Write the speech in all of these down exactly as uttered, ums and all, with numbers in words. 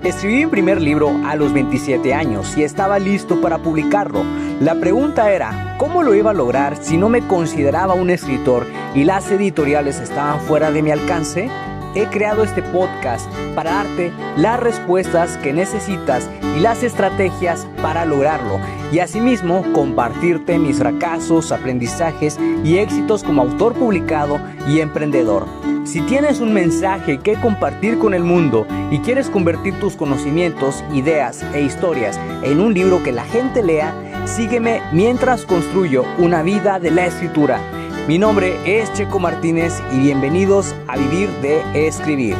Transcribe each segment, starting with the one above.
Escribí mi primer libro a los veintisiete años y estaba listo para publicarlo. La pregunta era, ¿cómo lo iba a lograr si no me consideraba un escritor y las editoriales estaban fuera de mi alcance? He creado este podcast para darte las respuestas que necesitas y las estrategias para lograrlo, y asimismo compartirte mis fracasos, aprendizajes y éxitos como autor publicado y emprendedor. Si tienes un mensaje que compartir con el mundo y quieres convertir tus conocimientos, ideas e historias en un libro que la gente lea, sígueme mientras construyo una vida de la escritura. Mi nombre es Checo Martínez y bienvenidos a Vivir de Escribir.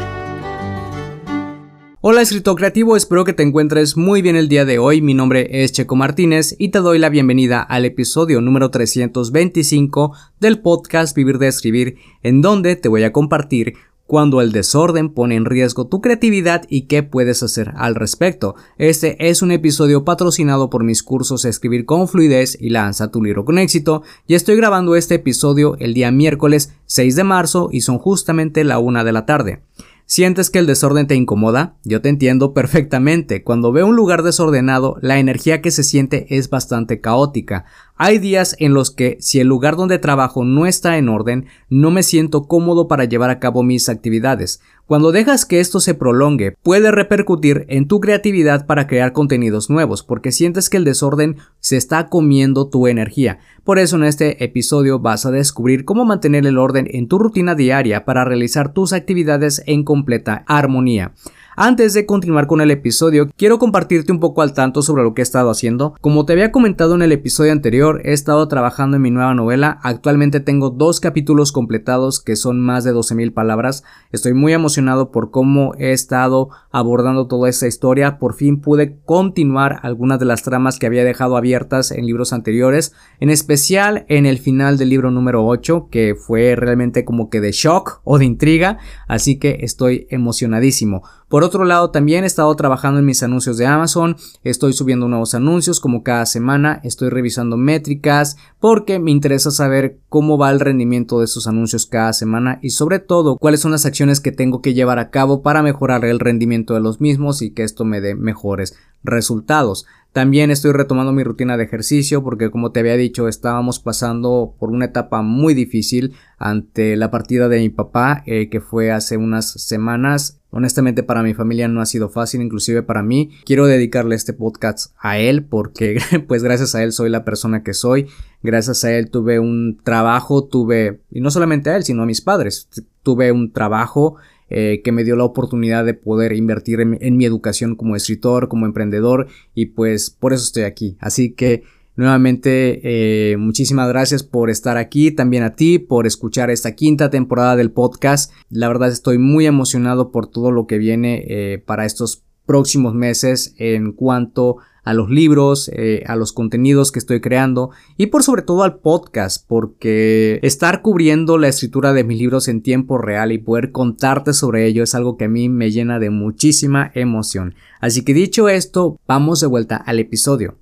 Hola escritor creativo, espero que te encuentres muy bien el día de hoy. Mi nombre es Checo Martínez y te doy la bienvenida al episodio número trescientos veinticinco del podcast Vivir de Escribir, en donde te voy a compartir cuando el desorden pone en riesgo tu creatividad y qué puedes hacer al respecto. Este es un episodio patrocinado por mis cursos Escribir con Fluidez y Lanza tu libro con éxito, y estoy grabando este episodio el día miércoles seis de marzo y son justamente la una de la tarde. ¿Sientes que el desorden te incomoda? Yo te entiendo perfectamente. Cuando veo un lugar desordenado, la energía que se siente es bastante caótica. Hay días en los que, si el lugar donde trabajo no está en orden, no me siento cómodo para llevar a cabo mis actividades. Cuando dejas que esto se prolongue, puede repercutir en tu creatividad para crear contenidos nuevos, porque sientes que el desorden se está comiendo tu energía. Por eso en este episodio vas a descubrir cómo mantener el orden en tu rutina diaria para realizar tus actividades en completa armonía. Antes de continuar con el episodio, quiero compartirte un poco al tanto sobre lo que he estado haciendo. Como te había comentado en el episodio anterior, he estado trabajando en mi nueva novela. Actualmente tengo dos capítulos completados que son más de doce mil palabras. Estoy muy emocionado por cómo he estado abordando toda esta historia. Por fin pude continuar algunas de las tramas que había dejado abiertas en libros anteriores, en especial en el final del libro número ocho, que fue realmente como que de shock o de intriga, así que estoy emocionadísimo. Por otro lado, también he estado trabajando en mis anuncios de Amazon, estoy subiendo nuevos anuncios como cada semana, estoy revisando métricas porque me interesa saber cómo va el rendimiento de esos anuncios cada semana y sobre todo cuáles son las acciones que tengo que llevar a cabo para mejorar el rendimiento de los mismos y que esto me dé mejores resultados. También estoy retomando mi rutina de ejercicio porque, como te había dicho, estábamos pasando por una etapa muy difícil ante la partida de mi papá, eh, que fue hace unas semanas. Honestamente, para mi familia no ha sido fácil, inclusive para mí. Quiero dedicarle este podcast a él porque pues gracias a él soy la persona que soy. Gracias a él tuve un trabajo, tuve, y no solamente a él, sino a mis padres. Tuve un trabajo Eh, que me dio la oportunidad de poder invertir en, en mi educación como escritor, como emprendedor, y pues por eso estoy aquí. Así que nuevamente eh, muchísimas gracias por estar aquí, también a ti por escuchar esta quinta temporada del podcast. La verdad estoy muy emocionado por todo lo que viene eh, para estos próximos meses en cuanto a los libros, eh, a los contenidos que estoy creando y por sobre todo al podcast, porque estar cubriendo la escritura de mis libros en tiempo real y poder contarte sobre ello es algo que a mí me llena de muchísima emoción. Así que dicho esto, vamos de vuelta al episodio.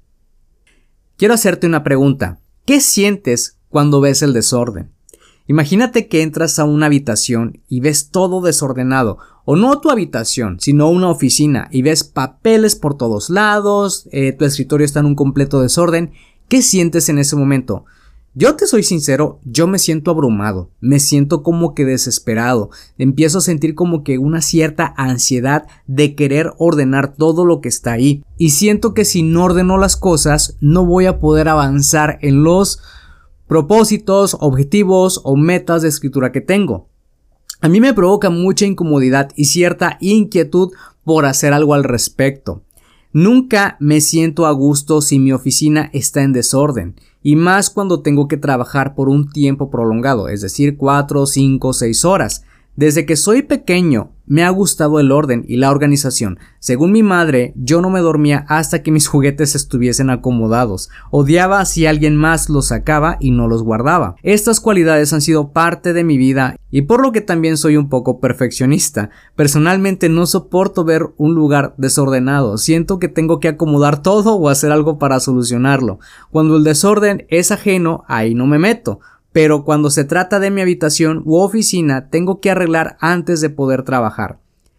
Quiero hacerte una pregunta. ¿Qué sientes cuando ves el desorden? Imagínate que entras a una habitación y ves todo desordenado, o no tu habitación, sino una oficina y ves papeles por todos lados, eh, tu escritorio está en un completo desorden. ¿Qué sientes en ese momento? Yo te soy sincero, yo me siento abrumado, me siento como que desesperado, empiezo a sentir como que una cierta ansiedad de querer ordenar todo lo que está ahí, y siento que si no ordeno las cosas no voy a poder avanzar en los propósitos, objetivos o metas de escritura que tengo. A mí me provoca mucha incomodidad y cierta inquietud por hacer algo al respecto. Nunca me siento a gusto si mi oficina está en desorden, y más cuando tengo que trabajar por un tiempo prolongado, es decir, cuatro, cinco, seis horas. Desde que soy pequeño me ha gustado el orden y la organización. Según mi madre, yo no me dormía hasta que mis juguetes estuviesen acomodados. Odiaba si alguien más los sacaba y no los guardaba. Estas cualidades han sido parte de mi vida y por lo que también soy un poco perfeccionista. Personalmente no soporto ver un lugar desordenado. Siento que tengo que acomodar todo o hacer algo para solucionarlo. Cuando el desorden es ajeno, ahí no me meto. Pero cuando se trata de mi habitación u oficina, tengo que arreglar antes de poder trabajar.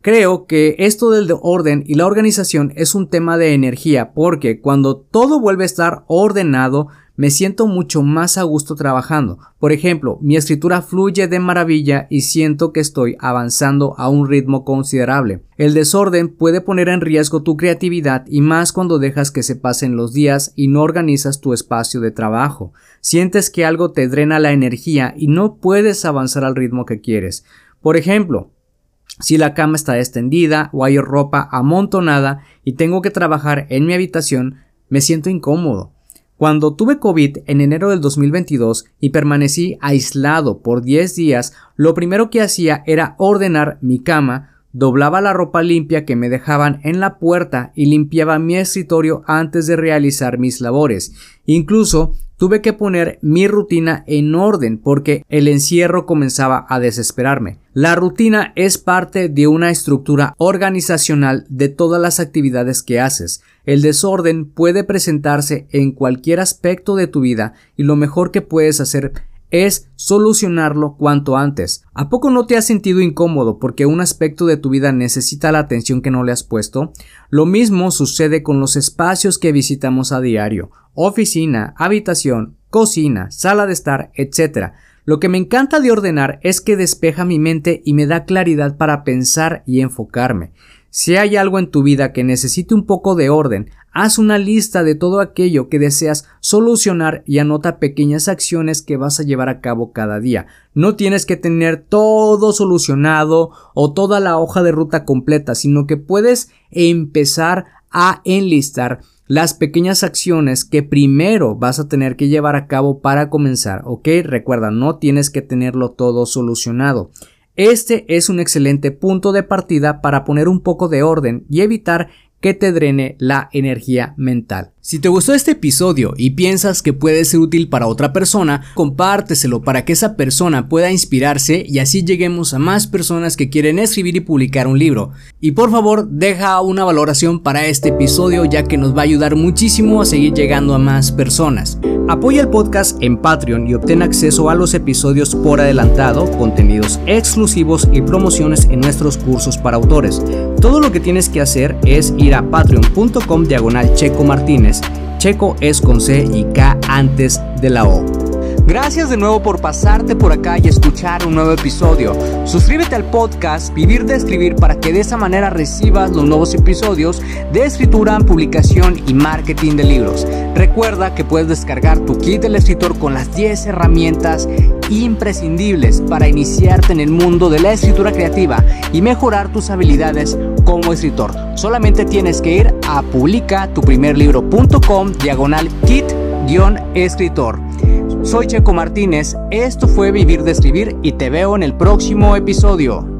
Creo que esto del orden y la organización es un tema de energía, porque cuando todo vuelve a estar ordenado, me siento mucho más a gusto trabajando. Por ejemplo, mi escritura fluye de maravilla y siento que estoy avanzando a un ritmo considerable. El desorden puede poner en riesgo tu creatividad y más cuando dejas que se pasen los días y no organizas tu espacio de trabajo. Sientes que algo te drena la energía y no puedes avanzar al ritmo que quieres. Por ejemplo, si la cama está extendida o hay ropa amontonada y tengo que trabajar en mi habitación, me siento incómodo. Cuando tuve COVID en enero del dos mil veintidós y permanecí aislado por diez días, lo primero que hacía era ordenar mi cama, doblaba la ropa limpia que me dejaban en la puerta y limpiaba mi escritorio antes de realizar mis labores. Incluso tuve que poner mi rutina en orden porque el encierro comenzaba a desesperarme. La rutina es parte de una estructura organizacional de todas las actividades que haces. El desorden puede presentarse en cualquier aspecto de tu vida y lo mejor que puedes hacer es solucionarlo cuanto antes. ¿A poco no te has sentido incómodo porque un aspecto de tu vida necesita la atención que no le has puesto? Lo mismo sucede con los espacios que visitamos a diario: oficina, habitación, cocina, sala de estar, etcétera. Lo que me encanta de ordenar es que despeja mi mente y me da claridad para pensar y enfocarme. Si hay algo en tu vida que necesite un poco de orden, haz una lista de todo aquello que deseas solucionar y anota pequeñas acciones que vas a llevar a cabo cada día. No tienes que tener todo solucionado o toda la hoja de ruta completa, sino que puedes empezar a enlistar las pequeñas acciones que primero vas a tener que llevar a cabo para comenzar, ¿ok? Recuerda, no tienes que tenerlo todo solucionado. Este es un excelente punto de partida para poner un poco de orden y evitar que te drene la energía mental. Si te gustó este episodio y piensas que puede ser útil para otra persona, compárteselo para que esa persona pueda inspirarse y así lleguemos a más personas que quieren escribir y publicar un libro. Y por favor, deja una valoración para este episodio, ya que nos va a ayudar muchísimo a seguir llegando a más personas. Apoya el podcast en Patreon y obtén acceso a los episodios por adelantado, contenidos exclusivos y promociones en nuestros cursos para autores. Todo lo que tienes que hacer es ir a patreon punto com diagonal Checo Martínez. Checo es con C y K antes de la O. Gracias de nuevo por pasarte por acá y escuchar un nuevo episodio. Suscríbete al podcast Vivir de Escribir para que de esa manera recibas los nuevos episodios de escritura, publicación y marketing de libros. Recuerda que puedes descargar tu kit del escritor con las diez herramientas imprescindibles para iniciarte en el mundo de la escritura creativa y mejorar tus habilidades como escritor. Solamente tienes que ir a publica tu primer libro punto com diagonal kit guión escritor. Soy Checo Martínez, esto fue Vivir de Escribir y te veo en el próximo episodio.